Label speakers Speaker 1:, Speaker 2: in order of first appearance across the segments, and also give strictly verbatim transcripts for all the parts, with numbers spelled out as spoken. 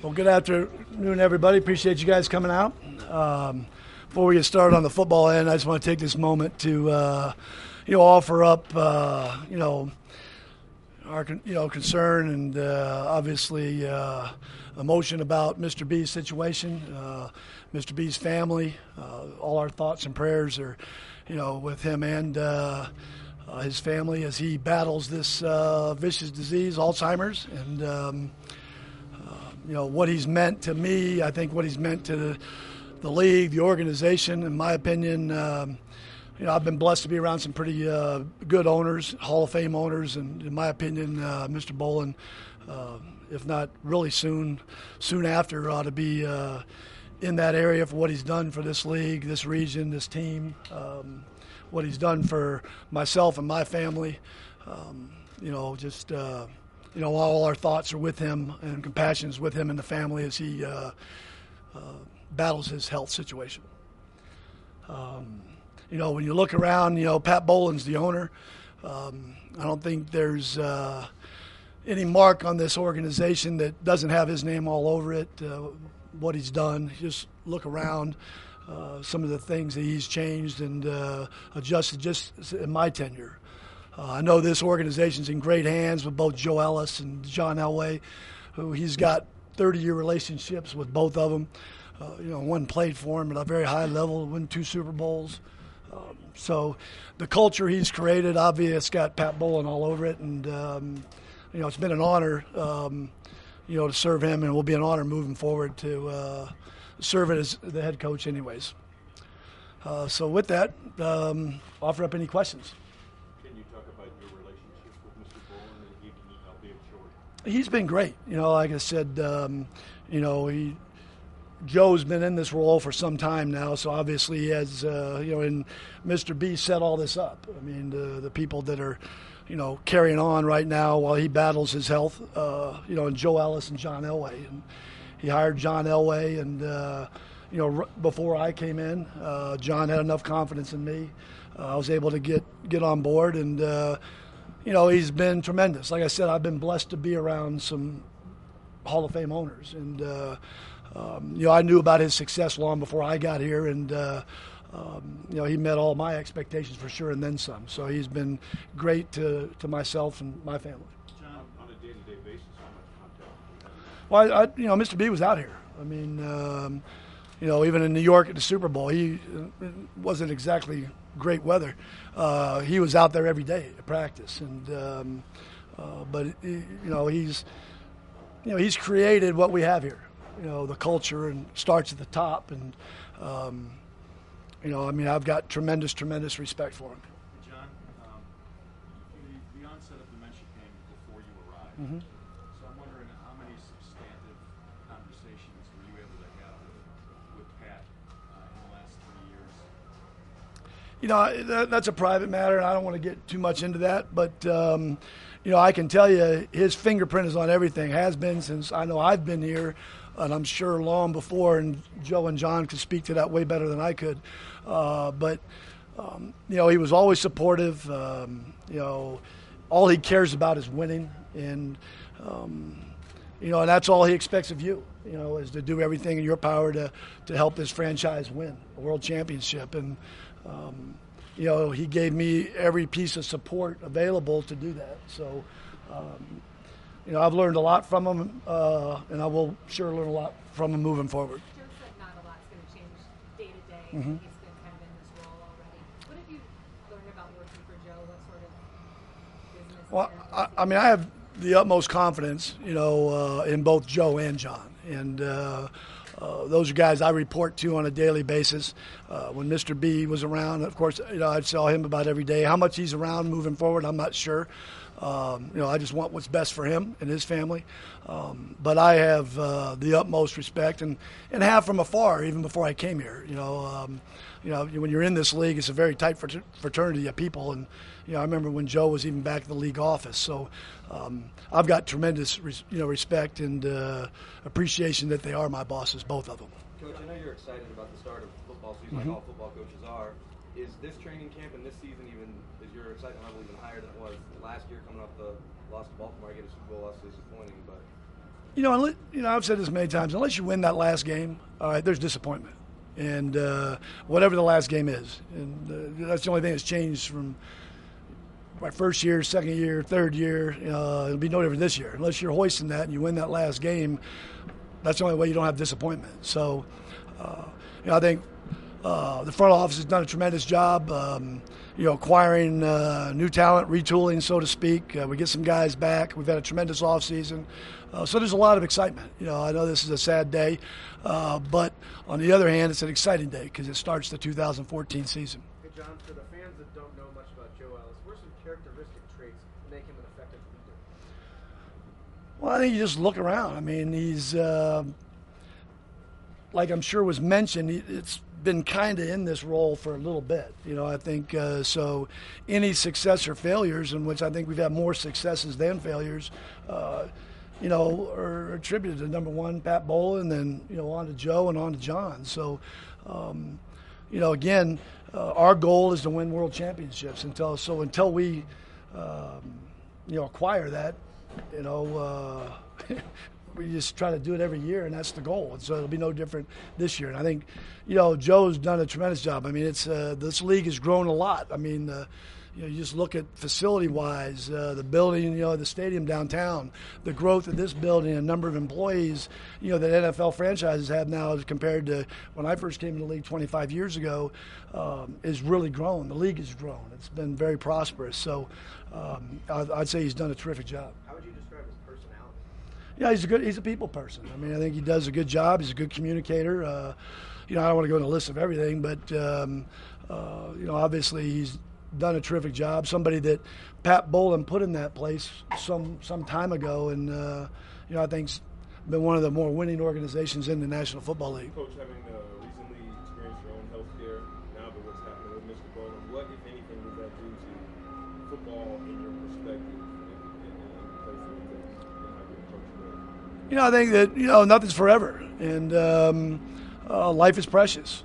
Speaker 1: Well, good afternoon, everybody. Appreciate you guys coming out. Um, before we get started on the football end, I just want to take this moment to, uh, you know, offer up, uh, you know, our, you know, concern and uh, obviously uh, emotion about Mister B's situation, uh, Mister B's family. Uh, all our thoughts and prayers are, you know, with him and uh, uh, his family as he battles this uh, vicious disease, Alzheimer's, and. Um, You know, what he's meant to me, I think what he's meant to the, the league, the organization, in my opinion, um, you know, I've been blessed to be around some pretty uh, good owners, Hall of Fame owners, and in my opinion, uh, Mister Bowlen, uh, if not really soon, soon after, ought to be uh, in that area for what he's done for this league, this region, this team, um, what he's done for myself and my family. Um, you know, just... Uh, You know, all our thoughts are with him and compassion is with him and the family as he uh, uh, battles his health situation. Um, you know, when you look around, you know, Pat Bowlen's the owner. Um, I don't think there's uh, any mark on this organization that doesn't have his name all over it, uh, what he's done. Just look around, uh, some of the things that he's changed and uh, adjusted just in my tenure. Uh, I know this organization's in great hands with both Joe Ellis and John Elway, who he's got thirty-year relationships with both of them. Uh, you know, one played for him at a very high level, won two Super Bowls. Um, so the culture he's created, obviously, it's got Pat Bowlen all over it. And, um, you know, it's been an honor, um, you know, to serve him, and it will be an honor moving forward to uh, serve it as the head coach anyways. Uh, so with that, um, offer up any questions. He's been great. You know, like I said, um, you know, he Joe's been in this role for some time now, so obviously he has, uh, you know, and Mister B set all this up. I mean, the, the people that are, you know, carrying on right now while he battles his health, uh, you know, and Joe Ellis and John Elway. And he hired John Elway, and, uh, you know, r- before I came in, uh, John had enough confidence in me. Uh, I was able to get, get on board, and, uh, you know, he's been tremendous. Like I said, I've been blessed to be around some Hall of Fame owners. And, uh, um, you know, I knew about his success long before I got here. And, uh, um, you know, he met all my expectations for sure and then some. So he's been great to, to myself and my family.
Speaker 2: John, on a day-to-day basis, how much contact do you have?
Speaker 1: Well, I, I, you know, Mister B was out here. I mean, um, you know, even in New York at the Super Bowl, he it wasn't exactly great weather. Uh, he was out there every day at practice, and um, uh, but you know he's you know he's created what we have here. You know, the culture, and starts at the top, and um, you know I mean I've got tremendous tremendous respect for him.
Speaker 2: John, um, the, the onset of dementia came before you arrived.
Speaker 1: Mm-hmm.
Speaker 2: So I'm wondering how many substantive conversations were you able to have with, with Pat uh, in the last three years?
Speaker 1: You know, that, that's a private matter, and I don't want to get too much into that. But, um, you know, I can tell you his fingerprint is on everything, has been since I know I've been here, and I'm sure long before, and Joe and John could speak to that way better than I could. Uh, but, um, you know, he was always supportive. Um, you know, all he cares about is winning. And, um, you know, and that's all he expects of you, you know, is to do everything in your power to, to help this franchise win a world championship. And, Um, you know, he gave me every piece of support available to do that. So, um, you know, I've learned a lot from him, uh, and I will sure learn a lot from him moving forward.
Speaker 3: Joe said not a lot's going to change day to day.
Speaker 1: Mm-hmm.
Speaker 3: He's been kind of in this role already. What have you learned about working for Joe? What sort of business?
Speaker 1: Well, I, I mean, I have the utmost confidence, you know, uh, in both Joe and John. And, uh, Uh, those are guys I report to on a daily basis. Uh, when Mister B was around, of course, you know, I'd saw him about every day. How much he's around moving forward, I'm not sure. Um, you know, I just want what's best for him and his family. Um, but I have uh, the utmost respect, and, and have from afar, even before I came here. You know, um, you know, when you're in this league, it's a very tight fraternity of people. And you know, I remember when Joe was even back at the league office. So um, I've got tremendous, res- you know, respect and uh, appreciation that they are my bosses, both of them.
Speaker 4: Coach, I know you're excited about the start of football season,
Speaker 1: Mm-hmm.
Speaker 4: like all football coaches are. Is this training camp and this season even, is your excitement level even higher than it was last year coming off the loss to Baltimore? I get a Super Bowl loss is disappointing, but
Speaker 1: You know, unle- you know, I've said this many times. Unless you win that last game, all right, there's disappointment, and uh, whatever the last game is, and uh, that's the only thing that's changed from my first year, second year, third year. Uh, it'll be no different this year. Unless you're hoisting that and you win that last game, that's the only way you don't have disappointment. So, uh, you know, I think uh, the front office has done a tremendous job. Um, you know, acquiring uh, new talent, retooling, so to speak. Uh, we get some guys back. We've had a tremendous offseason. Uh, so there's a lot of excitement. You know, I know this is a sad day, uh, but on the other hand, it's an exciting day because it starts the two thousand fourteen season.
Speaker 5: Hey, John, for the fans that don't know much about Joe Ellis, what are some characteristic traits that make him an effective leader?
Speaker 1: Well, I think you just look around. I mean, he's, uh, like I'm sure was mentioned, he, it's been kind of in this role for a little bit. You know, I think uh, so any success or failures, in which I think we've had more successes than failures, uh, you know, are attributed to, number one, Pat Bowlen, then, you know, on to Joe and on to John. So, um, you know, again, uh, our goal is to win world championships. Until So until we, um, you know, acquire that, you know, uh, we just try to do it every year, and that's the goal. And so it'll be no different this year. And I think, you know, Joe's done a tremendous job. I mean, it's uh, this league has grown a lot. I mean, uh, you know, you just look at facility-wise, uh, the building, you know, the stadium downtown, the growth of this building, a number of employees, you know, that N F L franchises have now compared to when I first came in the league twenty-five years ago, um, is really grown. The league has grown. It's been very prosperous. So um, I'd, I'd say he's done a terrific job.
Speaker 5: How would you describe his personality?
Speaker 1: Yeah, he's a good. He's a people person. I mean, I think he does a good job. He's a good communicator. Uh, you know, I don't want to go into a list of everything, but um, uh, you know, obviously he's done a terrific job. Somebody that Pat Bowlen put in that place some some time ago, and uh, you know, I think's been one of the more winning organizations in the National Football League.
Speaker 6: Coach, having uh, recently experienced your own health care, now that what's happening with Mister Bowlen, what, if anything, does that do to football in your perspective and, and, and the place that it takes and how you approach it?
Speaker 1: You know, I think that, you know, nothing's forever, and um, uh, life is precious.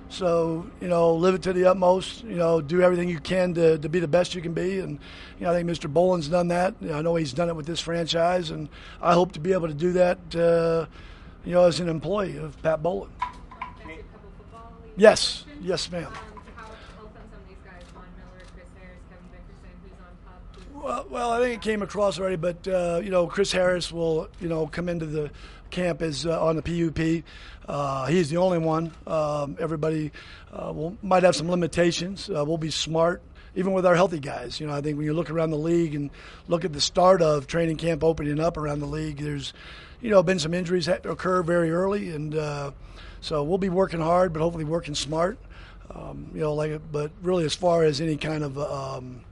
Speaker 1: So, you know, live it to the utmost, you know, do everything you can to, to be the best you can be. And, you know, I think Mister Bowlen's done that. You know, I know he's done it with this franchise, and I hope to be able to do that, uh, you know, as an employee of Pat Bowlen.
Speaker 3: Can I ask you a couple football league
Speaker 1: Yes.
Speaker 3: questions?
Speaker 1: Yes, ma'am.
Speaker 3: Um, how close on some of these guys? Von Miller, Chris Harris, Kevin Dickerson, who's on top? Who's
Speaker 1: Well, well, I think it came across already, but, uh, you know, Chris Harris will, you know, come into the camp as uh, on the P U P. Uh, he's the only one. Um, everybody uh, will, might have some limitations. Uh, we'll be smart, even with our healthy guys. You know, I think when you look around the league and look at the start of training camp opening up around the league, there's, you know, been some injuries that occur very early, and uh, so we'll be working hard, but hopefully working smart. Um, you know, like, but really, as far as any kind of, um,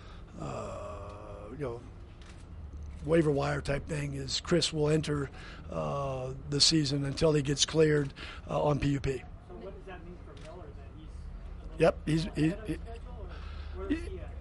Speaker 1: uh, you know, waiver wire type thing, is Chris will enter uh, the season until he gets cleared uh, on P U P.
Speaker 7: So what does that mean for Miller then? He's
Speaker 1: Yep, he's he,
Speaker 7: ahead of
Speaker 1: he,
Speaker 7: schedule, or where is he at?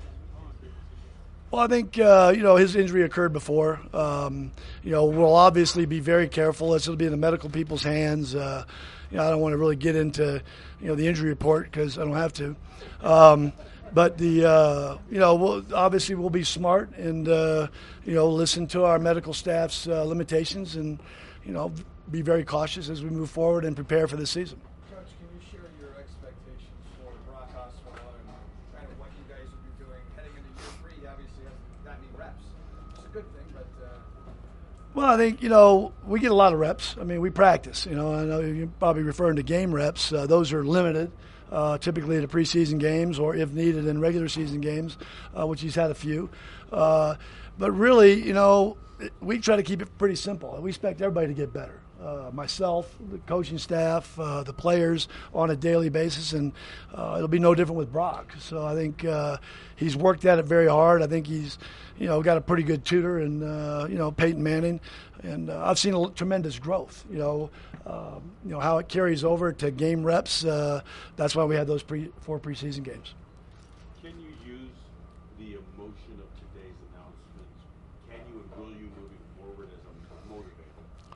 Speaker 1: well, I think uh, you know, his injury occurred before. Um, you know, we'll obviously be very careful. This will be in the medical people's hands. Uh, you know, I don't want to really get into, you know, the injury report because I don't have to. Um, But the uh, you know, we'll, obviously we'll be smart and uh, you know, listen to our medical staff's uh, limitations, and you know, be very cautious as we move forward and prepare for the season.
Speaker 5: Coach, can you share your expectations for Brock Osweiler and kind of what you guys will be doing heading into year three? He obviously hasn't that many reps. It's a good thing, but uh...
Speaker 1: Well, I think, you know, we get a lot of reps. I mean, we practice. You know, I know you're probably referring to game reps. Uh, those are limited. Uh, typically the preseason games, or if needed in regular season games, uh, which he's had a few. Uh, but really, you know, we try to keep it pretty simple. We expect everybody to get better. Uh, myself, the coaching staff, uh, the players on a daily basis, and uh, it'll be no different with Brock. So I think uh, he's worked at it very hard. I think he's, you know, got a pretty good tutor, and uh, you know, Peyton Manning, and uh, I've seen a tremendous growth. You know, uh, you know how it carries over to game reps. Uh, that's why we had those pre, four preseason games.
Speaker 6: Can you use the emotion of today's announcements? Can you and will you moving forward as a motivator?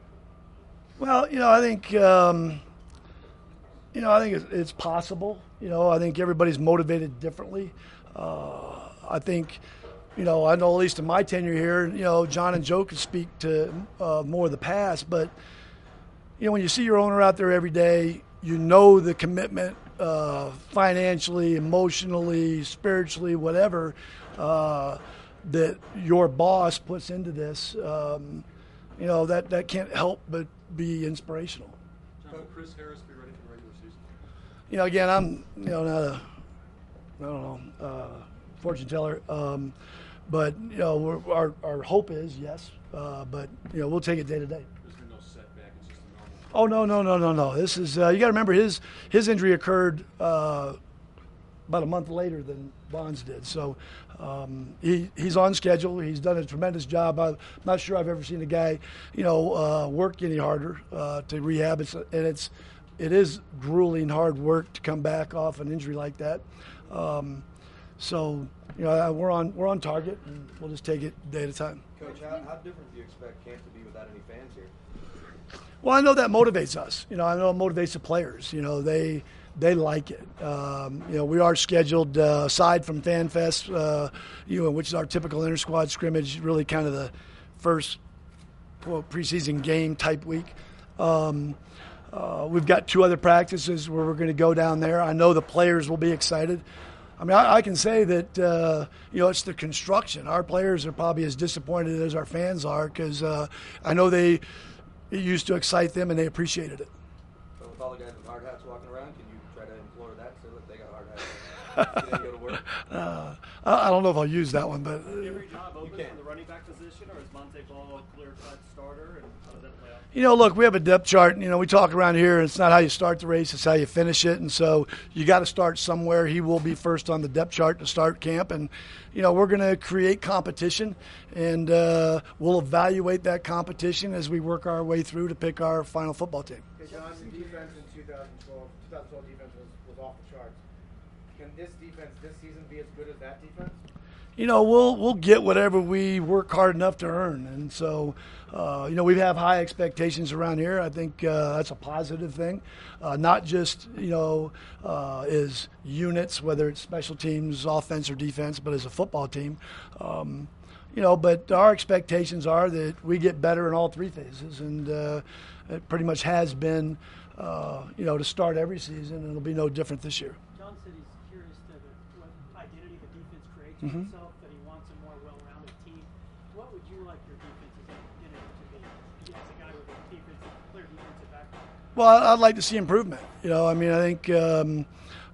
Speaker 1: Well, you know, I think, um, you know, I think it's, it's possible. You know, I think everybody's motivated differently. Uh, I think, you know, I know at least in my tenure here, you know, John and Joe could speak to uh, more of the past, but, you know, when you see your owner out there every day, you know the commitment uh, financially, emotionally, spiritually, whatever, uh, that your boss puts into this, um, you know, that, that can't help but be inspirational.
Speaker 2: John, will Chris Harris be ready for the regular season?
Speaker 1: You know, again, I'm, you know, not a, I don't know, uh, fortune teller, um, but, you know, we're, our, our hope is yes, uh, but, you know, we'll take it day to day.
Speaker 2: There's been no setback. It's just a normal.
Speaker 1: Oh, no, no, no, no, no. This is, uh, you got to remember his, his injury occurred uh, about a month later than Bond's did. So um, he, he's on schedule. He's done a tremendous job. I'm not sure I've ever seen a guy, you know, uh, work any harder uh, to rehab. It's, and it's, it is grueling hard work to come back off an injury like that. Um, so, you know, we're on, we're on target, and we'll just take it day at a time.
Speaker 4: Coach, how, how different do you expect camp to be without any fans here?
Speaker 1: Well, I know that motivates us. You know, I know it motivates the players. You know, they they like it. Um, you know, we are scheduled uh, aside from Fan Fest, uh, you know, which is our typical inter squad scrimmage, really kind of the first quote, preseason game type week. Um, uh, we've got two other practices where we're going to go down there. I know the players will be excited. I mean, I, I can say that, uh, you know, it's the construction. Our players are probably as disappointed as our fans are because uh, I know they it used to excite them and they appreciated it.
Speaker 4: So with all the guys with hard hats walking around, can you try to implore that so that they got hard hats? Can they go to work?
Speaker 1: Uh, I I don't know if I'll use that one, but uh,
Speaker 7: Every job open
Speaker 4: can.
Speaker 7: for the running back position, or is Monte Ball a clear-cut starter, and how does that play out?
Speaker 1: you know, look, we have a depth chart. You know, we talk around here. It's not how you start the race; it's how you finish it. And so you got to start somewhere. He will be first on the depth chart to start camp, and you know, we're going to create competition, and uh, we'll evaluate that competition as we work our way through to pick our final football team.
Speaker 5: Okay, John, the defense in two thousand twelve, two thousand twelve defense was, was off the charts. Can this defense this season be as good as that defense?
Speaker 1: You know, we'll we'll get whatever we work hard enough to earn, and so uh, you know we have high expectations around here. I think uh, that's a positive thing, uh, not just you know uh, as units, whether it's special teams, offense or defense, but as a football team. Um, you know, but our expectations are that we get better in all three phases, and uh, it pretty much has been uh, you know to start every season, and it'll be no different this year.
Speaker 7: John said he's curious to the, what identity the defense creates for
Speaker 1: Mhm.
Speaker 7: himself, that he wants a more well-rounded team. What would you like your defense's identity to be? As a guy with a defensive, clear defensive background.
Speaker 1: Well, I- I'd like to see improvement. You know, I mean, I think, um,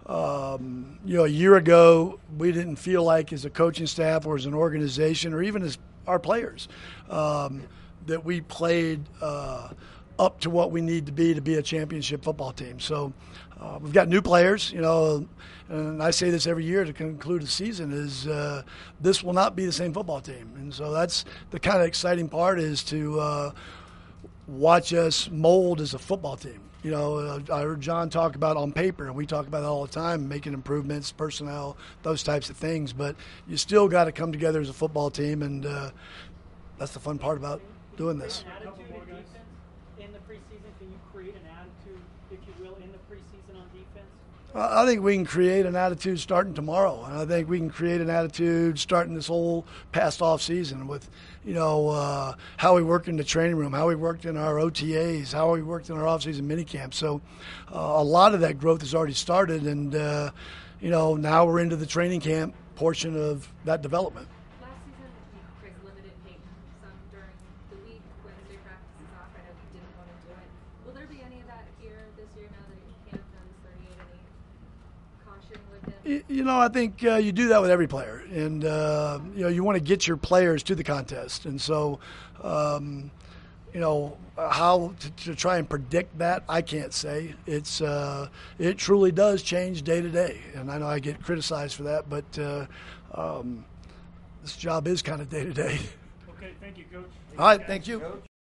Speaker 1: um, you know, a year ago, we didn't feel like as a coaching staff or as an organization or even as our players um, that we played uh, up to what we need to be to be a championship football team. So uh, we've got new players, you know, and I say this every year to conclude the season is uh, this will not be the same football team. And so that's the kind of exciting part is to uh, watch us mold as a football team. You know, uh, I heard John talk about on paper, and we talk about it all the time, making improvements, personnel, those types of things. But you still got to come together as a football team, and uh, that's the fun part about doing this.
Speaker 7: An attitude in defense in the preseason. Can you create an attitude, if you will, in the preseason on defense?
Speaker 1: I think we can create an attitude starting tomorrow, and I think we can create an attitude starting this whole past off season with, you know, uh, how we worked in the training room, how we worked in our O T As, how we worked in our off-season minicamp. So uh, a lot of that growth has already started, and uh, you know, now we're into the training camp portion of that development.
Speaker 3: Last season, you guys limited Peyton some during the week, Wednesday practices off. I know he didn't want to do it. Will there be any of that here this year now that he can't have his thirty-eight? Any caution with him?
Speaker 1: Y- You know, I think uh, you do that with every player, and uh, you know, you want to get your players to the contest, and so, um, you know, how to, to try and predict that, I can't say. It's uh, it truly does change day to day, and I know I get criticized for that, but uh, um, this job is kind of day to day.
Speaker 7: Okay, thank you, Coach.
Speaker 1: All right, thank you.
Speaker 4: Coach?